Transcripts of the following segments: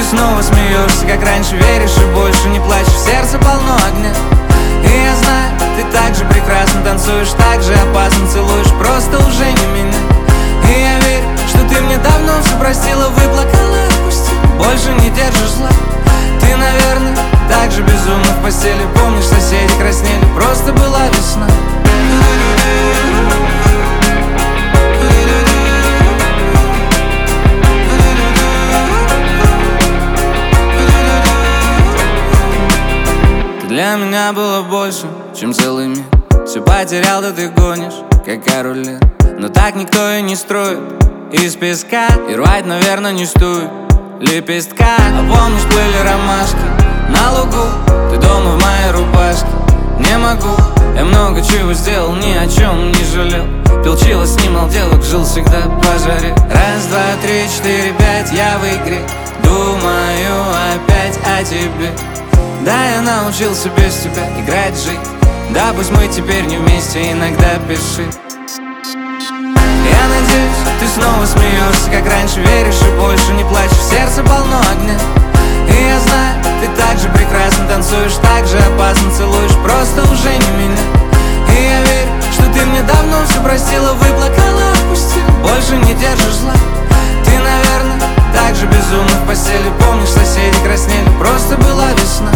снова смеешься, как раньше, веришь и больше не плачешь. В сердце полно огня, и я знаю, ты так же прекрасно танцуешь, так же опасно целуешь, просто уже не меня. И я верю, что ты мне давно все простила, выплакала, отпустила, больше не держишь зла. Ты, наверное, так же безумно в постели. Помнишь, соседи краснели, просто была весна. Ты для меня было больше, чем целый мир. Все потерял, да ты гонишь, как король. Но так никто и не строит из песка, и рвать, наверное, не стоит лепестка. А помнишь, плыли ромашки на лугу, ты дома в моей рубашке. Не могу, я много чего сделал, ни о чем не жалел. Пил чило, снимал делок, жил всегда по жаре. Раз, два, три, четыре, пять, я в игре. Думаю опять о тебе. Да, я научился без тебя играть, жить. Да, пусть мы теперь не вместе, иногда пиши. Я надеюсь, ты снова смеешься, как раньше, веришь и больше не плачешь. В сердце полно огня, и я знаю, ты так же прекрасно танцуешь, так же опасно целуешь, просто уже не меня. И я верю, что ты мне давно все простила, выплакала, отпустила, больше не держишь зла. Ты, наверное, так же безумно в постели. Помнишь, соседи краснели, просто была весна.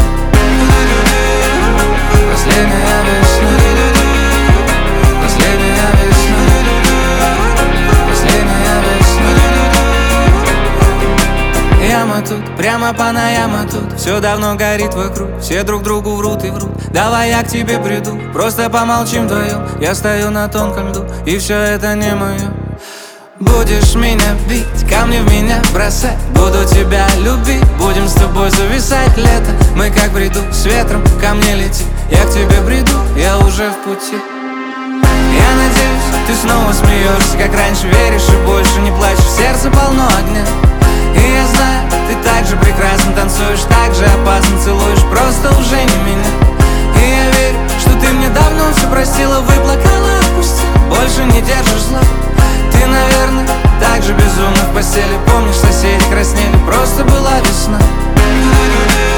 Последняя весна, последняя весна, последняя весна. Яма тут, прямо Панаяма тут. Все давно горит вокруг, все друг другу врут и врут. Давай я к тебе приду, просто помолчим вдвоем. Я стою на тонком льду, и все это не мое. Будешь меня бить, камни в меня бросать, буду тебя любить, будем с тобой зависать лето. Мы как бреду с ветром, ко мне лети, я к тебе бреду, я уже в пути. Я надеюсь, ты снова смеешься, как раньше, веришь и больше не плачешь. В сердце полно огня, и я знаю, ты так же прекрасно танцуешь, так же опасно целуешь, просто уже не меня. И я верю, что ты мне давно все простила, выплакала, отпустила, больше не держишь зла. Ты, наверное, так же безумно в постели. Помнишь, соседи краснели, просто была весна.